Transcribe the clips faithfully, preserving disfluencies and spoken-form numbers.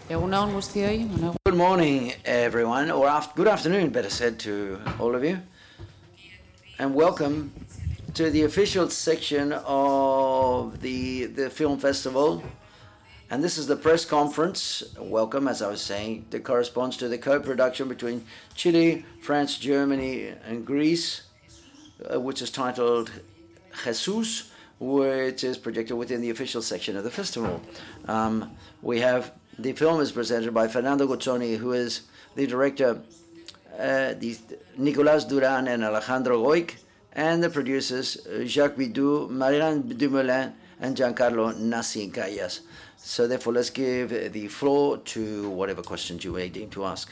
Egunon guztioi. Good morning, everyone, or after, good afternoon, better said, to all of you. And welcome to the official section of the, the film festival. And this is the press conference. Welcome, as I was saying, that corresponds to the co-production between Chile, France, Germany, and Greece, uh, which is titled Jesus, which is projected within the official section of the festival. Um, we have the film is presented by Fernando Gozzoni, who is the director, uh, the, Nicolas Duran and Alejandro Goic, and the producers, uh, Jacques Bidou, Marianne Dumoulin, and Giancarlo Nascin-Callas. So therefore, let's give the floor to whatever questions you may deem to ask.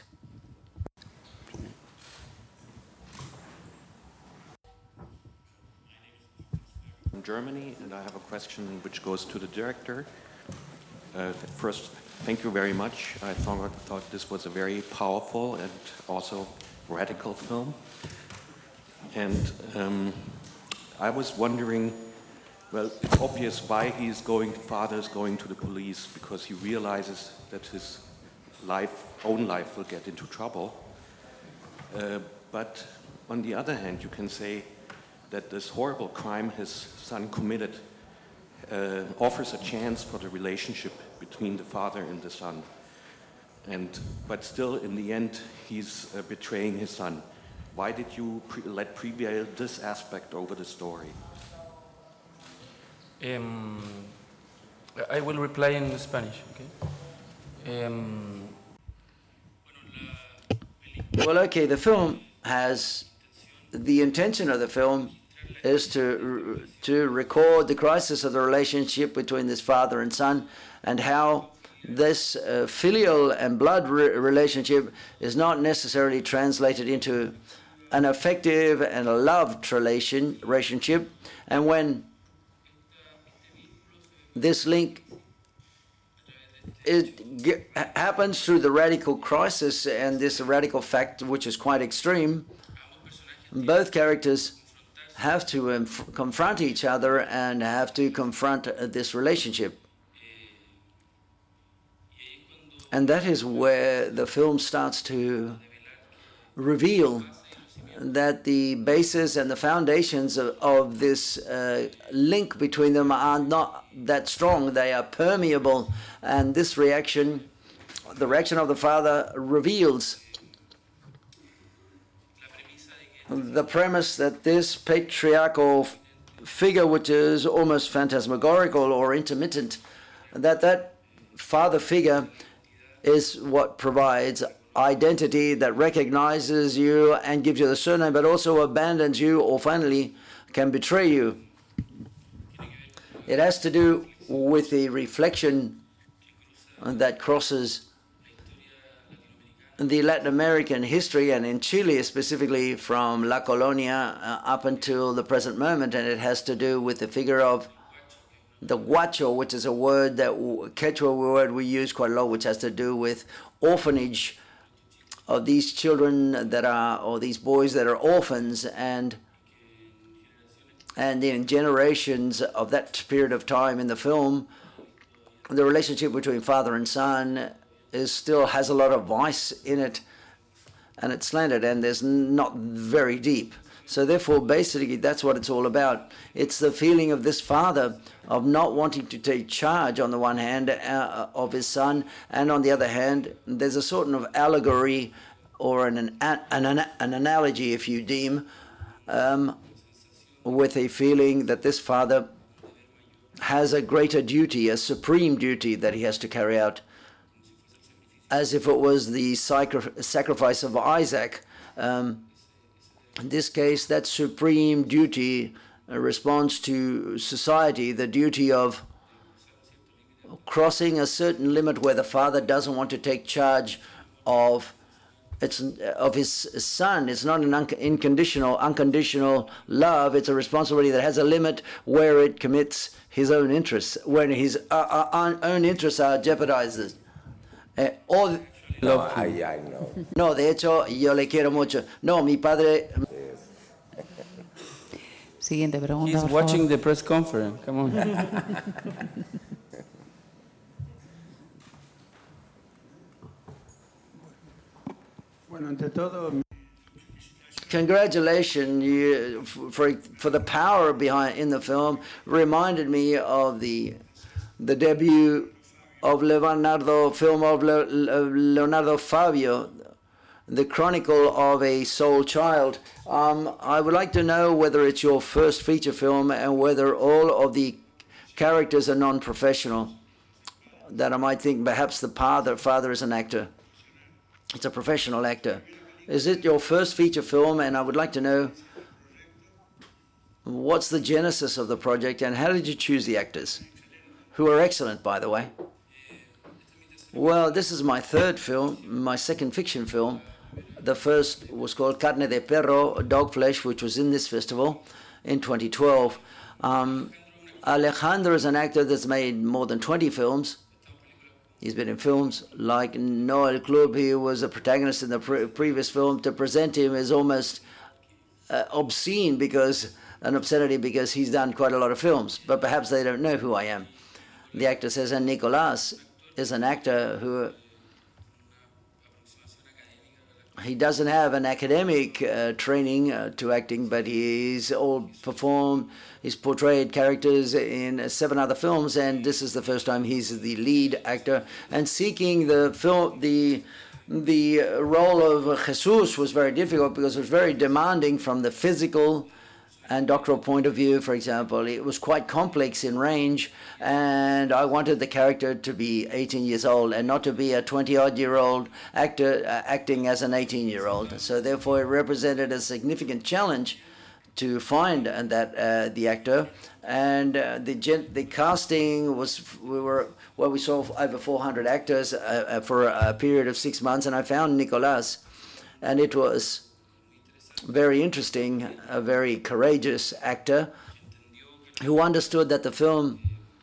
From Germany, and I have a question which goes to the director. Uh, first, thank you very much. I thought, thought this was a very powerful and also radical film. And um, I was wondering, well, it's obvious why he's going, father is going to the police, because he realizes that his life, own life will get into trouble. Uh, but on the other hand, you can say that this horrible crime his son committed uh, offers a chance for the relationship between the father and the son. And, but still, in the end, he's uh, betraying his son. Why did you pre let prevail this aspect over the story? Um, I will reply in Spanish, okay? Um, Well, okay, the film has, the intention of the film is to, to record the crisis of the relationship between this father and son, and how this uh, filial and blood re relationship is not necessarily translated into an effective and a loved relation, relationship. And when this link it happens through the radical crisis and this radical fact, which is quite extreme, both characters have to um, confront each other and have to confront uh, this relationship. And that is where the film starts to reveal that the basis and the foundations of, of this uh, link between them are not that strong. They are permeable, and this reaction, the reaction of the father, reveals the premise that this patriarchal figure, which is almost phantasmagorical or intermittent, that that father figure is what provides identity, that recognizes you and gives you the surname, but also abandons you or finally can betray you. It has to do with the reflection that crosses the Latin American history, and in Chile specifically from La Colonia uh, up until the present moment, and it has to do with the figure of the huacho, which is a word that, Quechua word we use quite a lot, which has to do with orphanage of these children that are, or these boys that are orphans, and and in generations of that period of time in the film, the relationship between father and son is still has a lot of vice in it, and it's slanted, and there's not very deep. So therefore, basically, that's what it's all about. It's the feeling of this father of not wanting to take charge on the one hand uh, of his son, and on the other hand, there's a sort of allegory or an, an, an, an analogy, if you deem, um, with a feeling that this father has a greater duty, a supreme duty that he has to carry out, as if it was the sacri sacrifice of Isaac. Um, in this case, that supreme duty uh, responds to society, the duty of crossing a certain limit where the father doesn't want to take charge of it's of his son. It's not an un unconditional, unconditional love. It's a responsibility that has a limit where it commits his own interests, when his uh, uh, own interests are jeopardized. Eh, or, no, ay, ay, no. No, de hecho, yo le quiero mucho. No, mi padre. Siguiente pregunta. He's watching the press conference. Come on. Bueno, ante todo, Congratulations you, for for the power behind in the film. Reminded me of the the debut of Leonardo film of Le, Leonardo Fabio, The Chronicle of a Soul Child. Um, I would like to know whether it's your first feature film and whether all of the characters are non-professional. That I might think perhaps the father father is an actor. It's a professional actor. Is it your first feature film? And I would like to know what's the genesis of the project and how did you choose the actors, who are excellent, by the way. Well, this is my third film, my second fiction film. The first was called Carne de Perro, Dog Flesh, which was in this festival in twenty twelve. Um, Alejandro is an actor that's made more than twenty films. He's been in films like No El Club. He was a protagonist in the pre previous film. To present him is almost uh, obscene because an obscenity because he's done quite a lot of films, but perhaps they don't know who I am. The actor says, and Nicolas is an actor who he doesn't have an academic uh, training uh, to acting, but he's all performed, he's portrayed characters in seven other films, and this is the first time he's the lead actor. And seeking the film, the the role of Jesus was very difficult because it was very demanding from the physical and doctoral point of view. For example, it was quite complex in range, and I wanted the character to be eighteen years old and not to be a twenty-odd-year-old actor uh, acting as an eighteen-year-old. So therefore, it represented a significant challenge to find and that uh, the actor. And uh, the gen the casting was we were well we saw over four hundred actors uh, for a period of six months, and I found Nicolas, and it was very interesting, a very courageous actor who understood that the film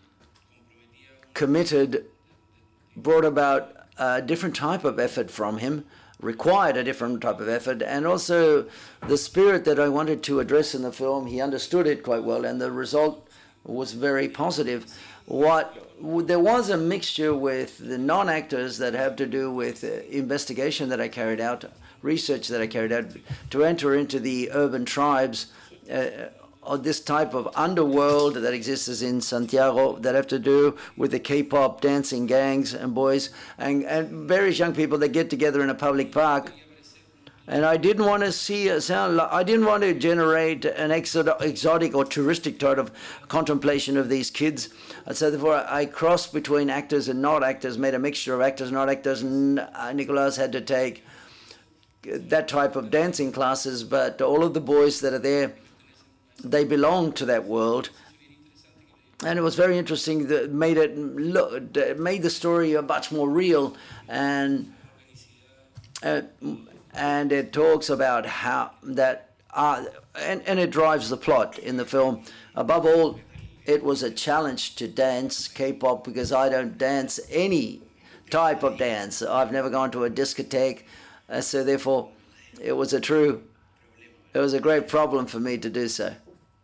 committed, brought about a different type of effort from him, required a different type of effort, and also the spirit that I wanted to address in the film, he understood it quite well, and the result was very positive. What there was a mixture with the non-actors that have to do with uh, investigation that I carried out, research that I carried out, to enter into the urban tribes uh, of this type of underworld that exists in Santiago that have to do with the K-pop dancing gangs and boys and, and various young people that get together in a public park. And I didn't want to see a sound. I didn't want to generate an exotic or touristic type of contemplation of these kids. And so therefore, I crossed between actors and not actors, made a mixture of actors and not actors. And Nicolas had to take that type of dancing classes, but all of the boys that are there, they belong to that world. And it was very interesting. That made it look, made the story much more real, and. Uh, And it talks about how that, uh, and, and it drives the plot in the film. Above all, it was a challenge to dance K-pop because I don't dance any type of dance. I've never gone to a discotheque, uh, so therefore it was a true, it was a great problem for me to do so.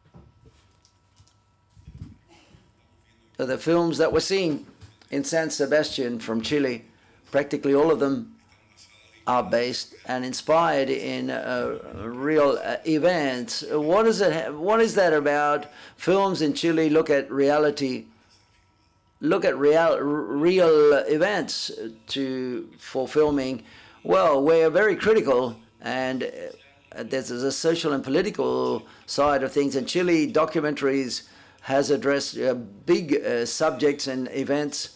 So the films that we're seeing in San Sebastian from Chile, practically all of them are based and inspired in uh, real uh, events. What is it? What is that about? Films in Chile look at reality, look at real real events to for filming. Well, we're very critical, and uh, there's a social and political side of things. In Chile, documentaries has addressed uh, big uh, subjects and events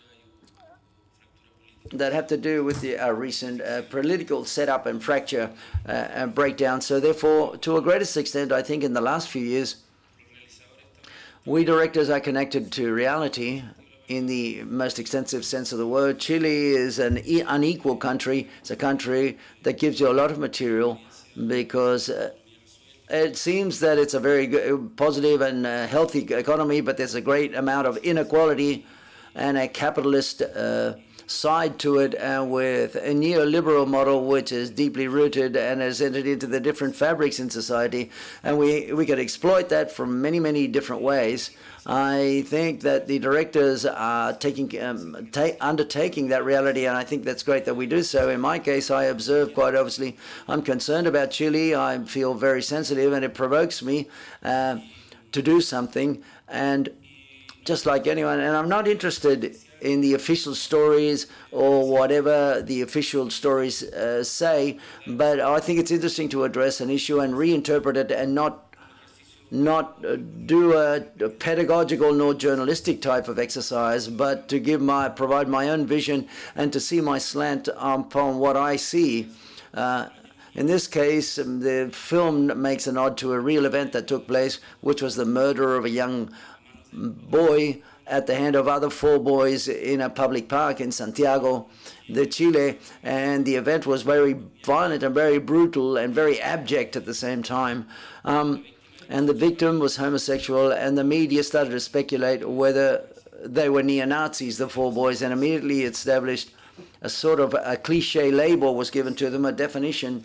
that have to do with the uh, recent uh, political setup and fracture uh, and breakdown. So therefore, to a greatest extent, I think in the last few years, we directors are connected to reality in the most extensive sense of the word. Chile is an e unequal country. It's a country that gives you a lot of material because uh, it seems that it's a very good, positive and uh, healthy economy, but there's a great amount of inequality and a capitalist uh, side to it, and with a neoliberal model which is deeply rooted and has entered into the different fabrics in society, and we, we could exploit that from many, many different ways. I think that the directors are taking, um, ta undertaking that reality, and I think that's great that we do so. In my case, I observe quite obviously, I'm concerned about Chile. I feel very sensitive, and it provokes me uh, to do something. And just like anyone, and I'm not interested in the official stories or whatever the official stories uh, say, but I think it's interesting to address an issue and reinterpret it, and not not uh, do a, a pedagogical nor journalistic type of exercise, but to give my provide my own vision and to see my slant upon what I see. Uh, in this case, um, the film makes a nod to a real event that took place, which was the murder of a young boy at the hand of other four boys in a public park in Santiago de Chile, and the event was very violent and very brutal and very abject at the same time. Um, and the victim was homosexual, and the media started to speculate whether they were neo-Nazis, the four boys, and immediately established a sort of a cliche label was given to them, a definition,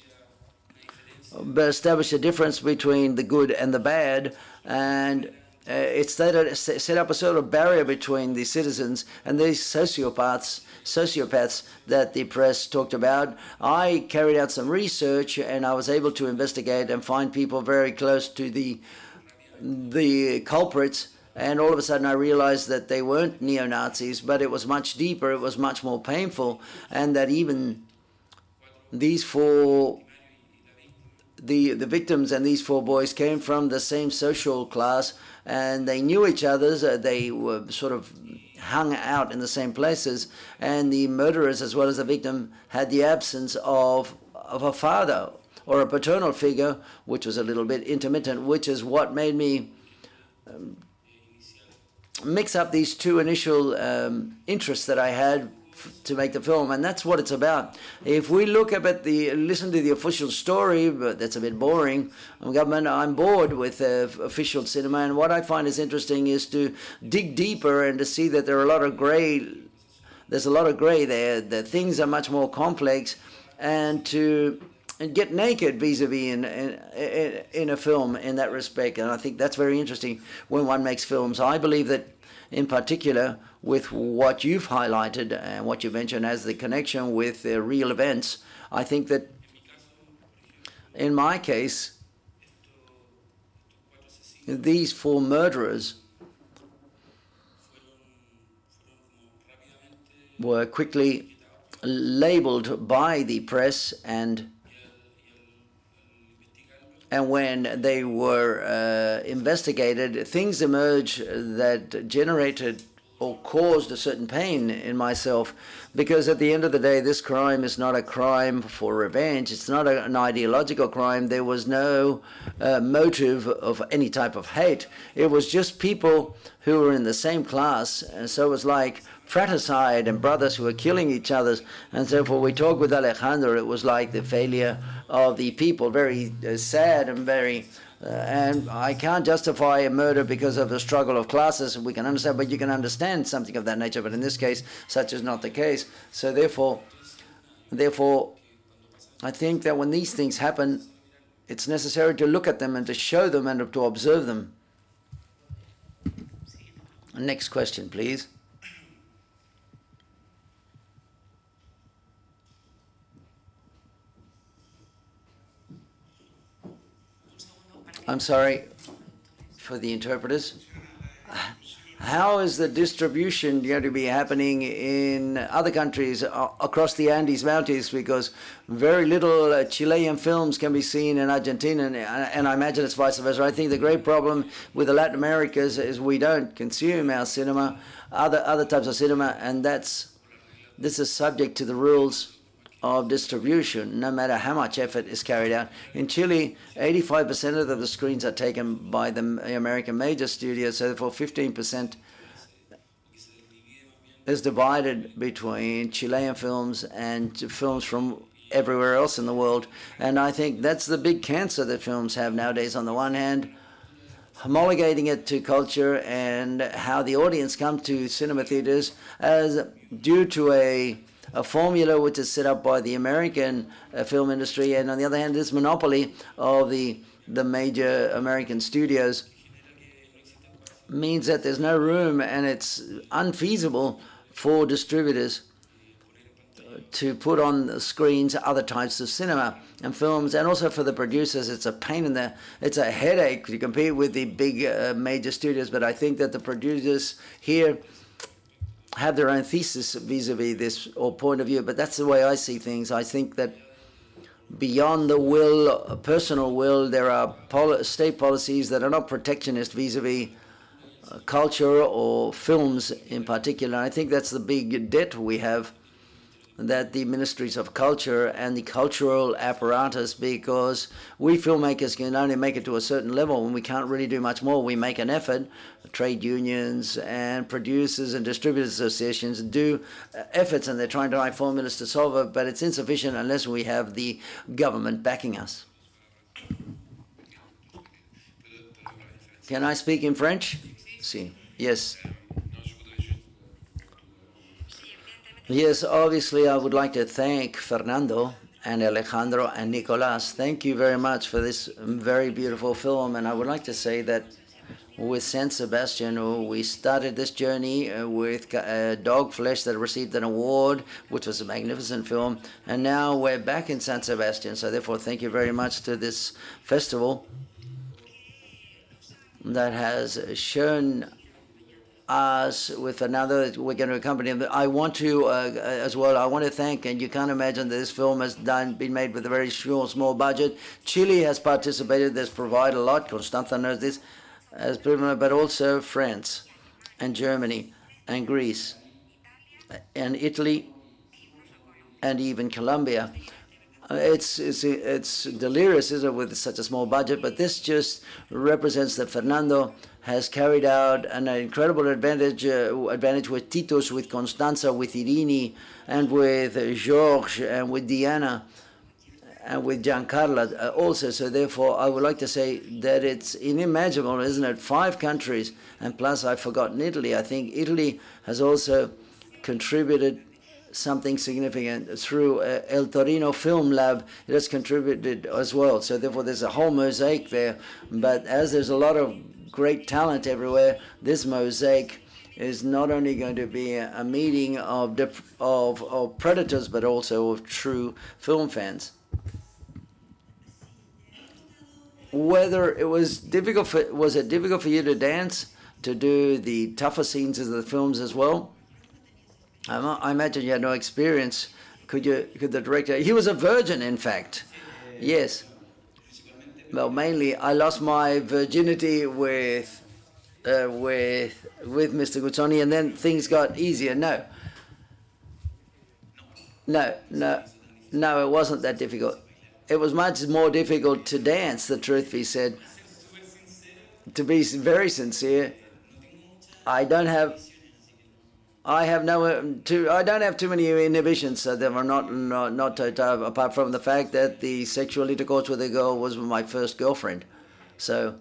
but established a difference between the good and the bad, and Uh, it started, set up a sort of barrier between the citizens and these sociopaths, sociopaths that the press talked about. I carried out some research, and I was able to investigate and find people very close to the the culprits. And all of a sudden, I realized that they weren't neo-Nazis, but it was much deeper. It was much more painful, and that even these four. The, the victims and these four boys came from the same social class, and they knew each other. Uh, they were sort of hung out in the same places, and the murderers, as well as the victim, had the absence of, of a father or a paternal figure, which was a little bit intermittent, which is what made me um, mix up these two initial um, interests that I had to make the film, and that's what it's about. If we look up at the, listen to the official story, but that's a bit boring. I'm government, I'm bored with uh, official cinema, and what I find is interesting is to dig deeper and to see that there are a lot of gray, there's a lot of gray there, that things are much more complex, and to and get naked vis-a-vis in, in, in a film in that respect, and I think that's very interesting when one makes films. I believe that in particular, with what you've highlighted and what you mentioned as the connection with the real events, I think that in my case, these four murderers were quickly labeled by the press, and And when they were uh, investigated, things emerged that generated or caused a certain pain in myself, because at the end of the day, this crime is not a crime for revenge. It's not a, an ideological crime. There was no uh, motive of any type of hate. It was just people who were in the same class, and so it was like fratricide and brothers who were killing each other. And so when we talked with Alejandro, it was like the failure of the people, very uh, sad and very, uh, and I can't justify a murder because of the struggle of classes, we can understand, but you can understand something of that nature, but in this case, such is not the case. So therefore, therefore, I think that when these things happen, it's necessary to look at them and to show them and to observe them. Next question, please. I'm sorry for the interpreters. How is the distribution going to be happening in other countries uh, across the Andes Mountains? Because very little uh, Chilean films can be seen in Argentina, and, and I imagine it's vice versa. I think the great problem with the Latin Americas is we don't consume our cinema, other other types of cinema, and that's this is subject to the rules of distribution, no matter how much effort is carried out. In Chile, eighty-five percent of the screens are taken by the American major studios, so therefore fifteen percent is divided between Chilean films and films from everywhere else in the world. And I think that's the big cancer that films have nowadays. On the one hand, homologating it to culture and how the audience come to cinema theaters as due to a, a formula which is set up by the American uh, film industry, and on the other hand, this monopoly of the, the major American studios means that there's no room, and it's unfeasible for distributors to put on the screens other types of cinema and films, and also for the producers, it's a pain in the, it's a headache to compete with the big uh, major studios. But I think that the producers here have their own thesis vis-a-vis this or point of view. But that's the way I see things. I think that beyond the will, personal will, there are pol state policies that are not protectionist vis-a-vis uh, culture or films in particular. I think that's the big debt we have, that the ministries of culture and the cultural apparatus, because we filmmakers can only make it to a certain level and we can't really do much more. We make an effort. Trade unions and producers and distributors associations do efforts, and they're trying to write formulas to solve it, but it's insufficient unless we have the government backing us. Can I speak in French? Si. Yes. Yes, obviously I would like to thank Fernando and Alejandro and Nicolas. Thank you very much for this very beautiful film. And I would like to say that with San Sebastian, we started this journey with uh, Dog Flesh that received an award, which was a magnificent film. And now we're back in San Sebastian. So therefore, thank you very much to this festival that has shown us with another, we're going to accompany him. I want to, uh, as well, I want to thank, and you can't imagine that this film has done, been made with a very small, small budget. Chile has participated, that's provided a lot. Constanza knows this, as but also France and Germany and Greece and Italy and even Colombia. Uh, It's, it's, it's delirious, isn't it, with such a small budget, but this just represents that Fernando has carried out an incredible advantage, uh, advantage with Titus, with Constanza, with Irini, and with uh, George, and with Diana, and with Giancarla uh, also. So therefore, I would like to say that it's unimaginable, isn't it? Five countries, and plus I've forgotten Italy. I think Italy has also contributed something significant through uh, El Torino Film Lab. It has contributed as well. So therefore, there's a whole mosaic there. But as there's a lot of great talent everywhere, this mosaic is not only going to be a, a meeting of, of of predators, but also of true film fans. Whether it was difficult for, was it difficult for you to dance, to do the tougher scenes of the films as well? I imagine you had no experience. Could you? Could the director? He was a virgin, in fact. Yes. Well, mainly I lost my virginity with, uh, with, with Mister Guzzoni, and then things got easier. No. No, no, no. It wasn't that difficult. It was much more difficult to dance. The truth be said. To be very sincere, I don't have. I have no too. I don't have too many inhibitions, so they were not not not total, apart from the fact that the sexual intercourse with a girl was with my first girlfriend, so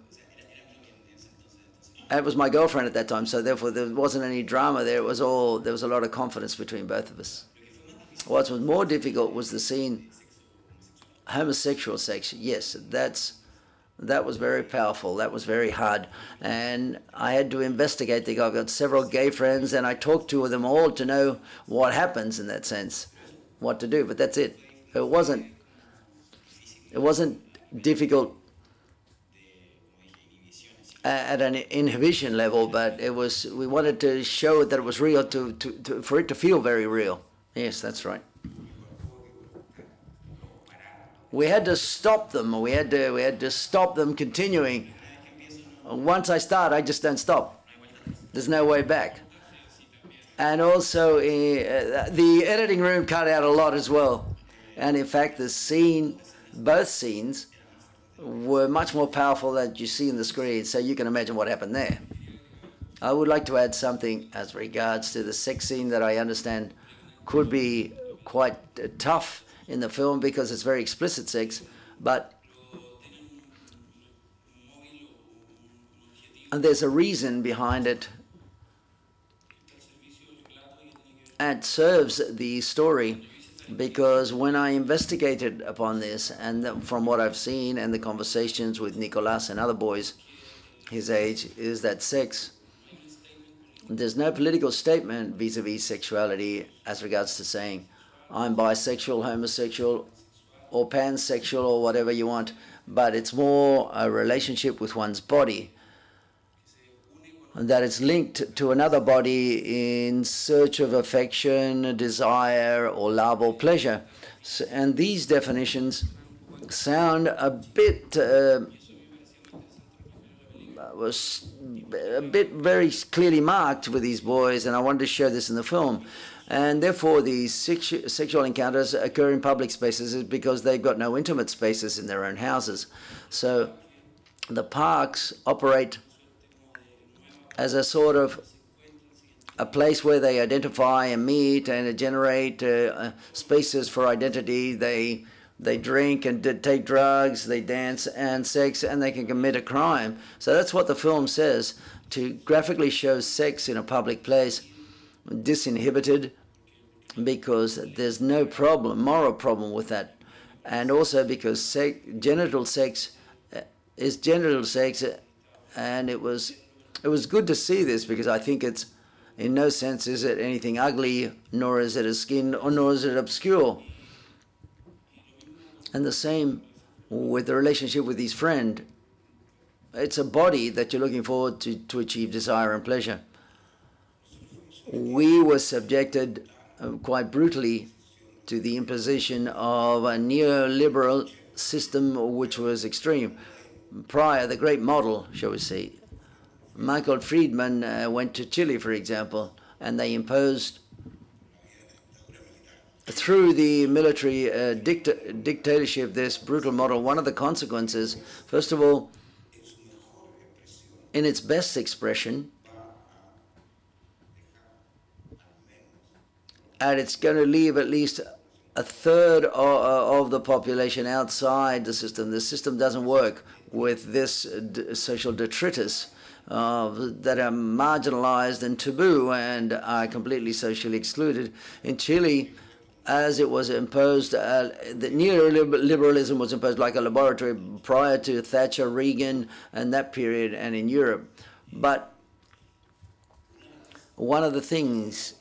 it was my girlfriend at that time. So therefore, there wasn't any drama there. It was all there was a lot of confidence between both of us. What was more difficult was the scene, homosexual sex. Yes, that's. That was very powerful. That was very hard. And I had to investigate the guy. I've got several gay friends, and I talked to them all to know what happens in that sense, what to do. But that's it. It wasn't, it wasn't difficult at an inhibition level, but it was, we wanted to show that it was real, to, to, to for it to feel very real. Yes, that's right. We had to stop them. We had to. We had to stop them continuing. Once I start, I just don't stop. There's no way back. And also, uh, the editing room cut out a lot as well. And in fact, the scene, both scenes, were much more powerful than you see in the screen. So you can imagine what happened there. I would like to add something as regards to the sex scene that I understand could be quite uh, tough in the film because it's very explicit sex, but and there's a reason behind it, and serves the story, because when I investigated upon this, and from what I've seen and the conversations with Nicolas and other boys his age, is that sex, there's no political statement vis-a-vis sexuality as regards to saying, I'm bisexual, homosexual, or pansexual, or whatever you want, but it's more a relationship with one's body, that it's linked to another body in search of affection, desire, or love or pleasure. So, and these definitions sound a bit uh, was a bit very clearly marked with these boys, and I wanted to show this in the film. And therefore, these sexu sexual encounters occur in public spaces is because they've got no intimate spaces in their own houses. So the parks operate as a sort of a place where they identify and meet and generate uh, spaces for identity. They they drink and take drugs, they dance and sex, and they can commit a crime. So that's what the film says, to graphically show sex in a public place, disinhibited, because there's no problem, moral problem with that. And also because sex, genital sex is genital sex, and it was it was good to see this, because I think it's, in no sense is it anything ugly, nor is it a skin, or nor is it obscure. And the same with the relationship with his friend. It's a body that you're looking forward to, to achieve desire and pleasure. We were subjected uh, quite brutally to the imposition of a neoliberal system which was extreme. Prior, the great model, shall we say, Michael Friedman uh, went to Chile, for example, and they imposed, through the military uh, dict dictatorship, this brutal model. One of the consequences, first of all, in its best expression, and it's going to leave at least a third of, of the population outside the system. The system doesn't work with this d social detritus uh, that are marginalized and taboo and are completely socially excluded. In Chile, as it was imposed, uh, the neoliberalism was imposed like a laboratory prior to Thatcher, Reagan, and that period, and in Europe. But one of the things,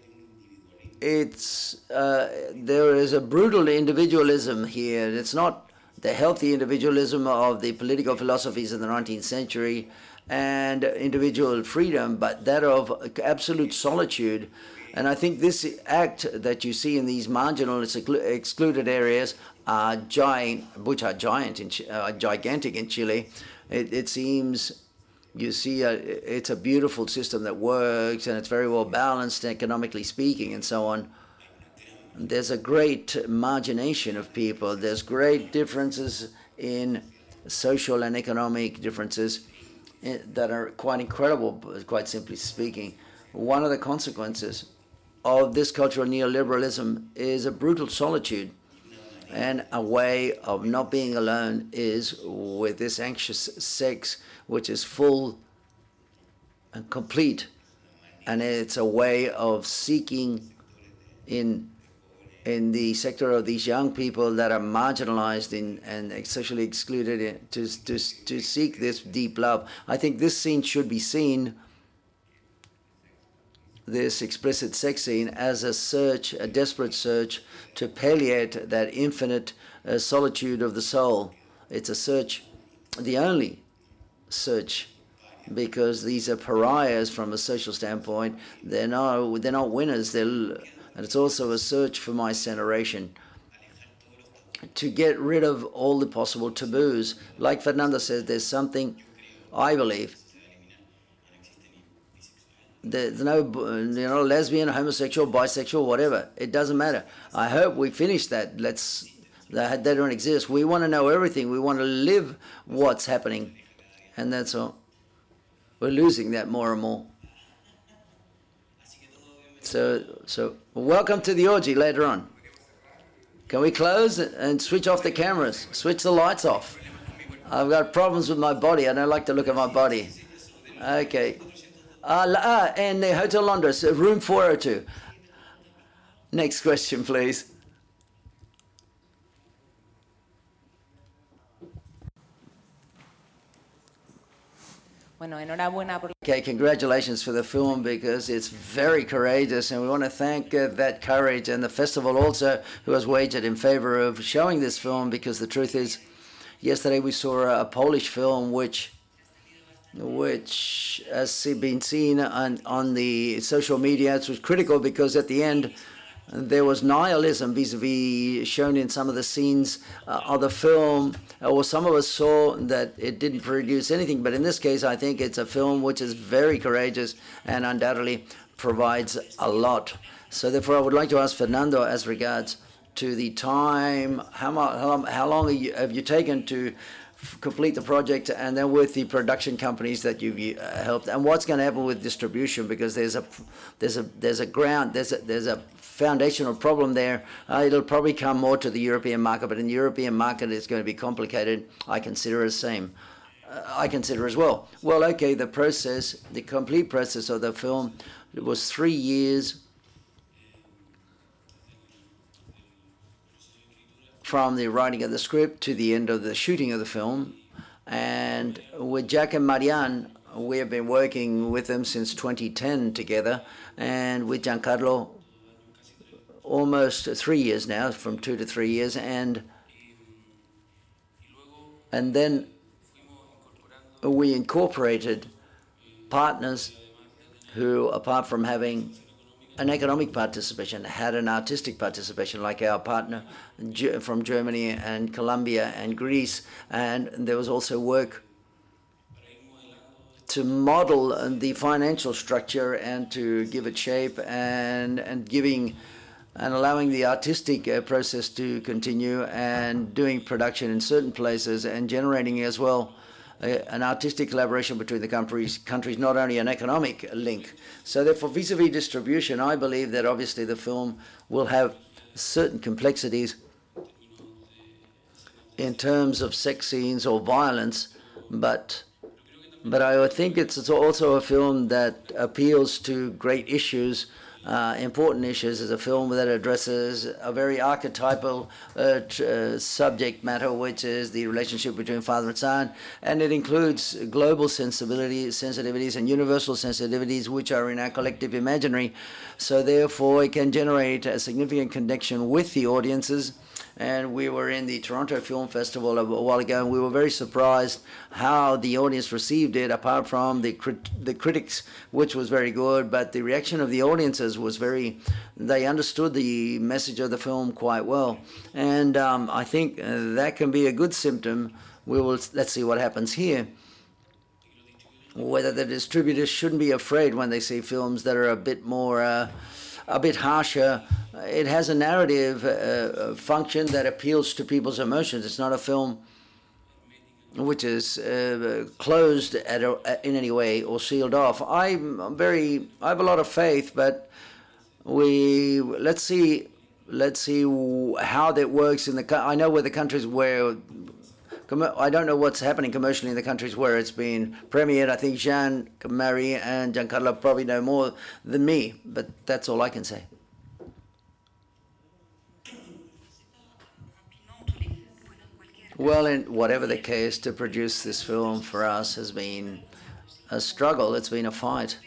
it's uh, there is a brutal individualism here. It's not the healthy individualism of the political philosophies in the nineteenth century and individual freedom, but that of absolute solitude. And I think this act that you see in these marginal, excluded areas are giant, which are giant, in, uh, gigantic in Chile. It, it seems, you see, a, it's a beautiful system that works, and it's very well balanced economically speaking, and so on. There's a great margination of people. There's great differences in social and economic differences that are quite incredible, quite simply speaking. One of the consequences of this cultural neoliberalism is a brutal solitude, and a way of not being alone is with this anxious sex, which is full and complete, and it's a way of seeking in in the sector of these young people that are marginalized in, and socially excluded in, to, to, to seek this deep love. I think this scene should be seen, this explicit sex scene, as a search, a desperate search to palliate that infinite uh, solitude of the soul. It's a search, the only search, because these are pariahs from a social standpoint. They're not, they're not winners. They're, and it's also a search for my generation to get rid of all the possible taboos. Like Fernando says, there's something, I believe, there's no, you know, lesbian, homosexual, bisexual, whatever. It doesn't matter. I hope we finish that. Let's, that they don't exist. We want to know everything. We want to live what's happening. And that's all. We're losing that more and more. So, so welcome to the orgy later on. Can we close and switch off the cameras? Switch the lights off. I've got problems with my body. I don't like to look at my body. Okay. Uh, ah, and the Hotel Londres, room four oh two. Next question, please. Bueno, enhorabuena por... Okay, congratulations for the film because it's very courageous, and we want to thank uh, that courage and the festival also who has wagered in favor of showing this film, because the truth is, yesterday we saw a, a Polish film which which has been seen on, on the social media. It was critical because at the end there was nihilism vis-a-vis shown in some of the scenes uh, of the film, or some of us saw that it didn't produce anything. But in this case, I think it's a film which is very courageous and undoubtedly provides a lot. So therefore, I would like to ask Fernando as regards to the time, how, how, how long have you, have you taken to complete the project, and then with the production companies that you've uh, helped, and what's going to happen with distribution, because there's a there's a there's a ground there's a there's a foundational problem there. Uh, it'll probably come more to the European market, but in the European market it's going to be complicated. I consider the same. Uh, I consider as well. Well, okay, the process, the complete process of the film, it was three years from the writing of the script to the end of the shooting of the film. And with Jack and Marianne, we have been working with them since twenty ten together, and with Giancarlo almost three years now, from two to three years, and and then we incorporated partners who, apart from having an economic participation, had an artistic participation, like our partner from Germany and Colombia and Greece. And there was also work to model the financial structure and to give it shape, and, and giving and allowing the artistic uh, process to continue, and doing production in certain places, and generating as well uh, an artistic collaboration between the countries, countries, not only an economic link. So therefore, vis-a-vis distribution, I believe that obviously the film will have certain complexities in terms of sex scenes or violence, but but I think it's also a film that appeals to great issues, uh, important issues. It's a film that addresses a very archetypal uh, uh, subject matter, which is the relationship between father and son, and it includes global sensibilities, sensitivities and universal sensitivities which are in our collective imaginary. So therefore, it can generate a significant connection with the audiences. And we were in the Toronto Film Festival a while ago, and we were very surprised how the audience received it, apart from the crit the critics, which was very good, but the reaction of the audiences was very, they understood the message of the film quite well. And um, I think uh, that can be a good symptom. We will, let's see what happens here. Whether the distributors shouldn't be afraid when they see films that are a bit more, uh, a bit harsher. It has a narrative uh, function that appeals to people's emotions. It's not a film which is uh, closed at a, in any way or sealed off. I'm very, I have a lot of faith, but we let's see, let's see how that works in the. I know where the countries where. I don't know what's happening commercially in the countries where it's been premiered. I think Jean, Marie, and Giancarlo probably know more than me, but that's all I can say. Well, in whatever the case, to produce this film for us has been a struggle. It's been a fight.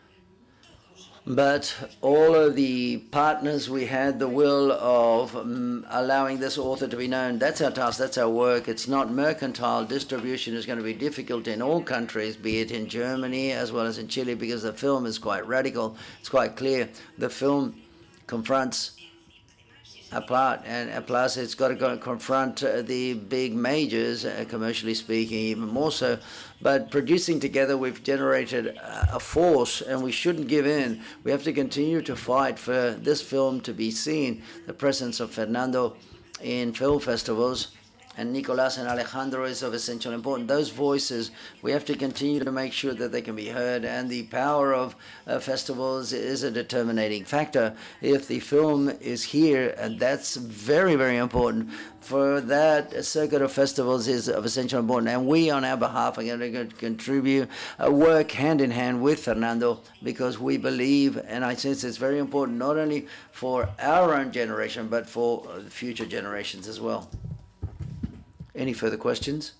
But all of the partners, we had the will of um, allowing this author to be known. That's our task, that's our work. It's not mercantile. Distribution is going to be difficult in all countries, be it in Germany as well as in Chile, because the film is quite radical. It's quite clear. The film confronts a part, and a plus it's got to go and confront uh, the big majors, uh, commercially speaking, even more so. But producing together, we've generated a, a force, and we shouldn't give in. We have to continue to fight for this film to be seen, the presence of Fernando in film festivals, and Nicolas and Alejandro is of essential importance. Those voices, we have to continue to make sure that they can be heard, and the power of uh, festivals is a determining factor. If the film is here, and that's very, very important, for that circuit of festivals is of essential importance, and we on our behalf are going to contribute, uh, work hand in hand with Fernando, because we believe, and I sense it's very important not only for our own generation, but for uh, future generations as well. Any further questions?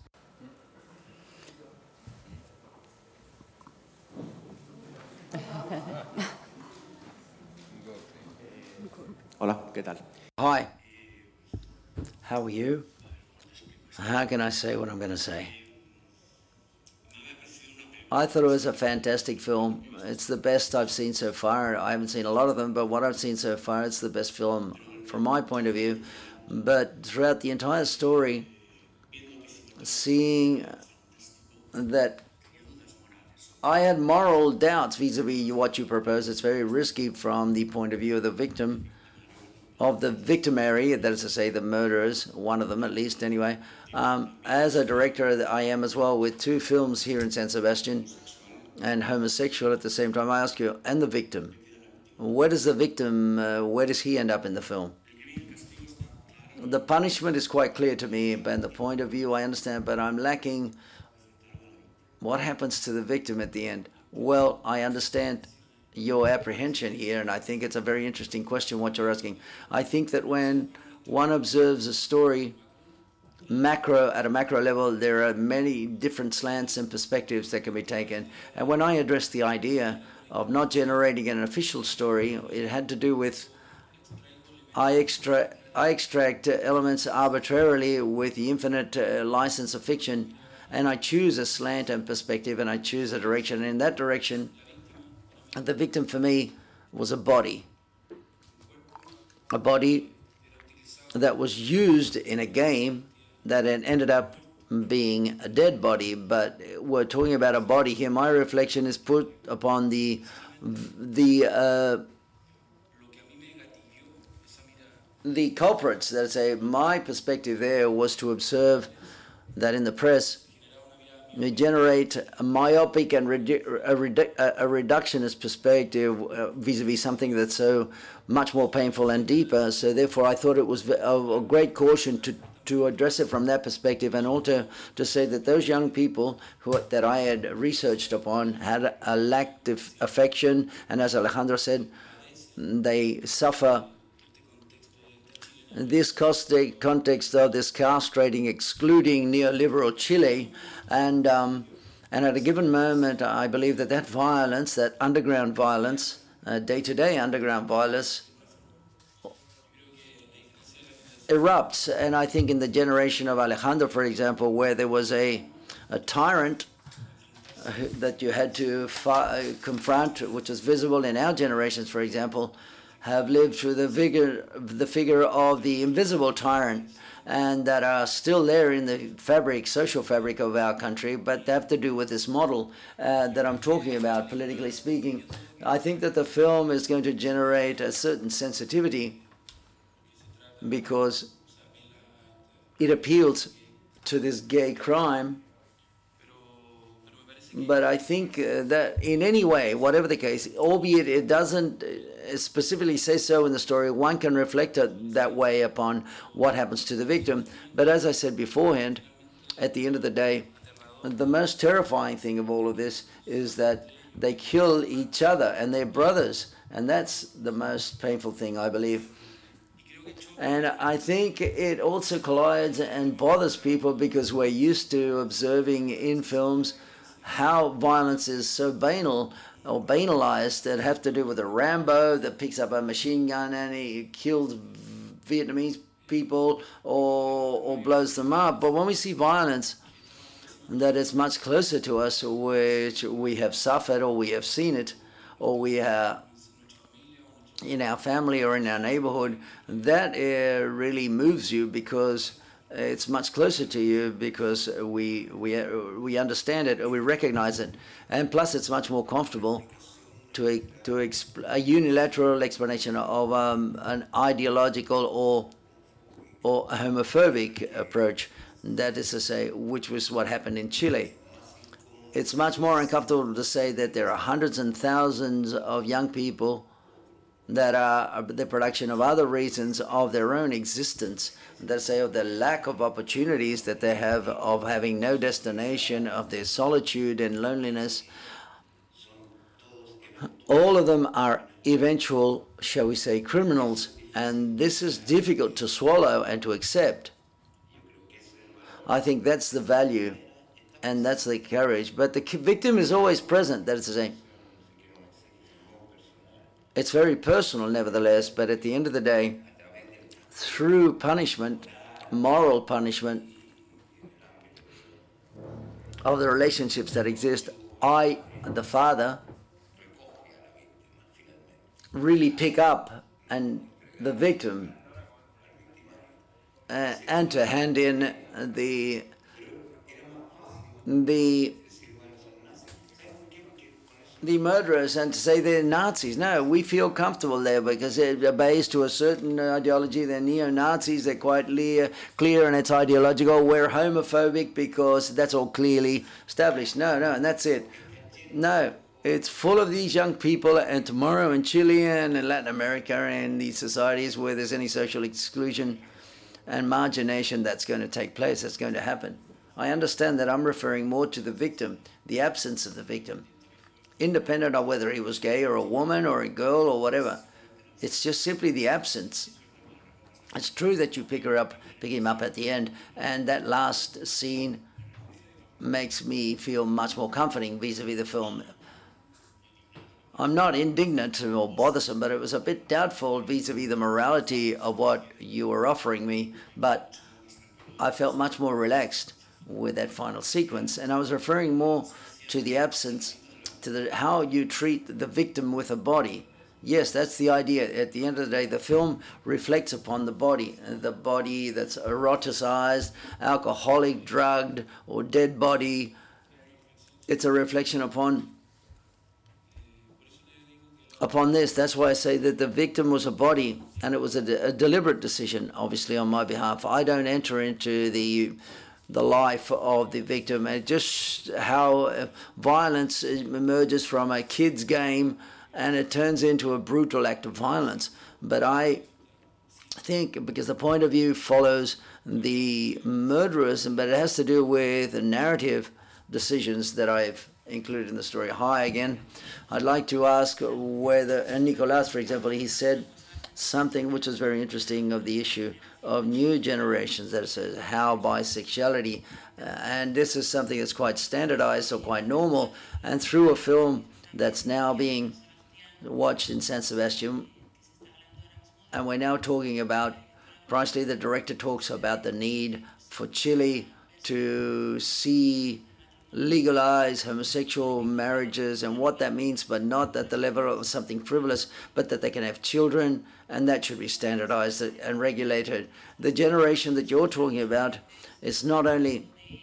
Hola, ¿qué tal? Hi. How are you? How can I say what I'm going to say? I thought it was a fantastic film. It's the best I've seen so far. I haven't seen a lot of them, but what I've seen so far, it's the best film from my point of view. But throughout the entire story, seeing that I had moral doubts vis-a-vis what you propose. It's very risky from the point of view of the victim, of the victimary, that is to say the murderers, one of them at least anyway. Um, as a director, I am as well with two films here in San Sebastian, and homosexual at the same time. I ask you, and the victim, where does the victim, uh, where does he end up in the film? The punishment is quite clear to me, and the point of view I understand, but I'm lacking what happens to the victim at the end. Well, I understand your apprehension here, and I think it's a very interesting question what you're asking. I think that when one observes a story macro at a macro level, there are many different slants and perspectives that can be taken. And when I addressed the idea of not generating an official story, it had to do with I extract I extract uh, elements arbitrarily with the infinite uh, license of fiction, and I choose a slant and perspective, and I choose a direction. And in that direction, the victim for me was a body. A body that was used in a game that ended up being a dead body. But we're talking about a body here. My reflection is put upon the, the, uh, the culprits. That say, my perspective there was to observe that in the press, you generate a myopic and redu a, redu a reductionist perspective uh, vis-a-vis something that's so much more painful and deeper. So therefore, I thought it was of a great caution to to address it from that perspective, and also to say that those young people who that I had researched upon had a lack of affection, and as Alejandro said, they suffer this context of this castrating, excluding neoliberal Chile, and um, and at a given moment, I believe that that violence, that underground violence, uh, day-to-day underground violence, erupts. And I think in the generation of Alejandro, for example, where there was a a tyrant uh, that you had to fi confront, which was visible in our generations, for example, have lived through the figure, the figure of the invisible tyrant, and that are still there in the fabric, social fabric of our country, but they have to do with this model uh, that I'm talking about, politically speaking. I think that the film is going to generate a certain sensitivity because it appeals to this gay crime. But I think uh, that in any way, whatever the case, albeit it doesn't specifically say so in the story, one can reflect it that way upon what happens to the victim. But as I said beforehand, at the end of the day, the most terrifying thing of all of this is that they kill each other and their brothers, and that's the most painful thing, I believe. And I think it also collides and bothers people because we're used to observing in films how violence is so banal or banalized that have to do with a Rambo that picks up a machine gun and he kills Vietnamese people or, or blows them up. But when we see violence that is much closer to us, which we have suffered or we have seen it, or we have in our family or in our neighborhood, that uh, really moves you because it's much closer to you because we we we understand it or we recognize it, and plus it's much more comfortable to a, to exp a unilateral explanation of um, an ideological or or a homophobic approach. That is to say, which was what happened in Chile. It's much more uncomfortable to say that there are hundreds and thousands of young people that are the production of other reasons of their own existence, that say of the lack of opportunities that they have, of having no destination, of their solitude and loneliness. All of them are eventual, shall we say, criminals, and this is difficult to swallow and to accept. I think that's the value and that's the courage, but the victim is always present, that is to say. It's very personal, nevertheless, but at the end of the day, through punishment, moral punishment of the relationships that exist, I, the father, really pick up and the victim uh, and to hand in the the the murderers and to say they're Nazis. No, we feel comfortable there because it obeys to a certain ideology. They're neo-Nazis, they're quite clear, clear and it's ideological. We're homophobic because that's all clearly established. No, no, and that's it. No, it's full of these young people, and tomorrow in Chile and in Latin America and these societies where there's any social exclusion and margination that's going to take place, that's going to happen. I understand that I'm referring more to the victim, the absence of the victim, independent of whether he was gay or a woman or a girl or whatever. It's just simply the absence. It's true that you pick her up, pick him up at the end, and that last scene makes me feel much more comforting vis-a-vis the film. I'm not indignant or bothersome, but it was a bit doubtful vis-a-vis the morality of what you were offering me, but I felt much more relaxed with that final sequence, and I was referring more to the absence, to the, how you treat the victim with a body. Yes, that's the idea. At the end of the day, the film reflects upon the body, the body that's eroticized, alcoholic, drugged, or dead body. It's a reflection upon upon this. That's why I say that the victim was a body, and it was a, de a deliberate decision, obviously, on my behalf. I don't enter into the the life of the victim, and just how violence emerges from a kid's game and it turns into a brutal act of violence. But I think, because the point of view follows the murderers, but it has to do with the narrative decisions that I've included in the story. Hi again. I'd like to ask whether, and Nicolas, for example, he said something which was very interesting of the issue of new generations, that is how bisexuality, uh, and this is something that's quite standardized or quite normal, and through a film that's now being watched in San Sebastian, and we're now talking about, Presley, the director, talks about the need for Chile to see legalize homosexual marriages and what that means, but not at the level of something frivolous, but that they can have children, and that should be standardized and regulated. The generation that you're talking about is not only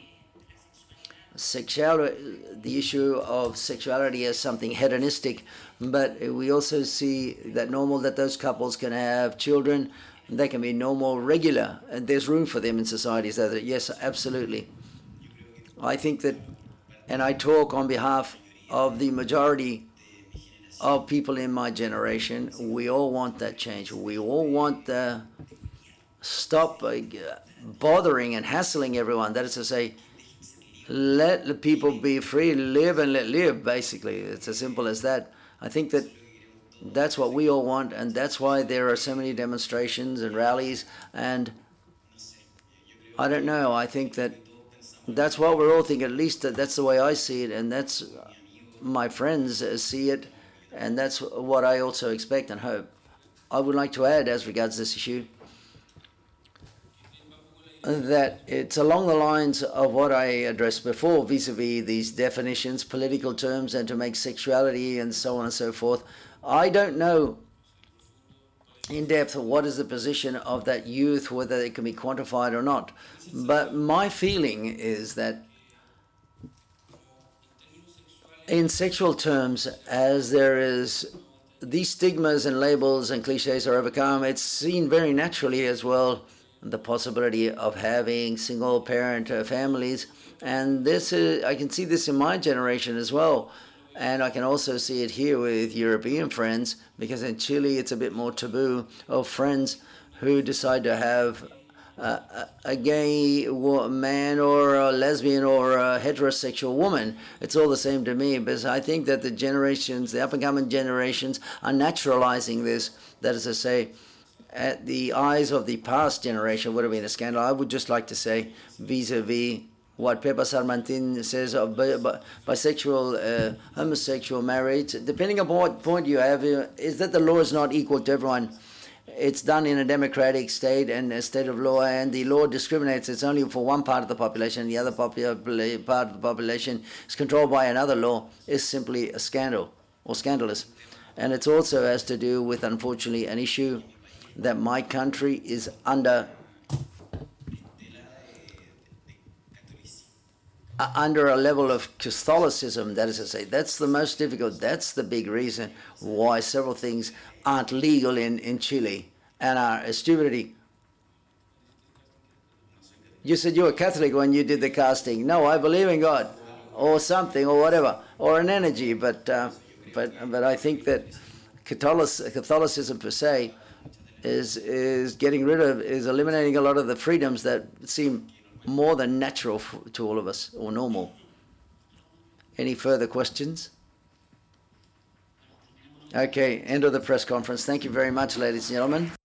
sexuality, the issue of sexuality as something hedonistic, but we also see that normal that those couples can have children, they can be normal, regular, and there's room for them in societies. That yes, absolutely. I think that, and I talk on behalf of the majority of people in my generation, we all want that change. We all want the stop uh, bothering and hassling everyone. That is to say, let the people be free, live and let live, basically. It's as simple as that. I think that that's what we all want, and that's why there are so many demonstrations and rallies, and I don't know, I think that that's what we're all thinking. At least that's the way I see it, and that's my friends see it, and that's what I also expect and hope. I would like to add, as regards this issue, that it's along the lines of what I addressed before, vis-a-vis these definitions, political terms, and to make sexuality and so on and so forth. I don't know in depth what is the position of that youth, whether it can be quantified or not. But my feeling is that in sexual terms, as there is, these stigmas and labels and cliches are overcome, it's seen very naturally as well the possibility of having single parent uh, families. And this is, I can see this in my generation as well. And I can also see it here with European friends, because in Chile it's a bit more taboo, of friends who decide to have uh, a gay man or a lesbian or a heterosexual woman. It's all the same to me, because I think that the generations, the up-and-coming generations, are naturalizing this. That is to say, at the eyes of the past generation would have been a scandal. I would just like to say, vis-a-vis what Pepa Sarmantin says of bisexual, uh, homosexual marriage, depending on what point you have, is that the law is not equal to everyone. It's done in a democratic state and a state of law, and the law discriminates. It's only for one part of the population. The other popula- part of the population is controlled by another law. Is simply a scandal or scandalous. And it also has to do with, unfortunately, an issue that my country is under uh, under a level of Catholicism, that is to say. That's the most difficult. That's the big reason why several things aren't legal in, in Chile and are a stupidity. You said you were Catholic when you did the casting. No, I believe in God or something or whatever, or an energy, but uh, but but I think that Catholic, Catholicism per se is is getting rid of, is eliminating a lot of the freedoms that seem more than natural to all of us, or normal. Any further questions? Okay, end of the press conference. Thank you very much, ladies and gentlemen.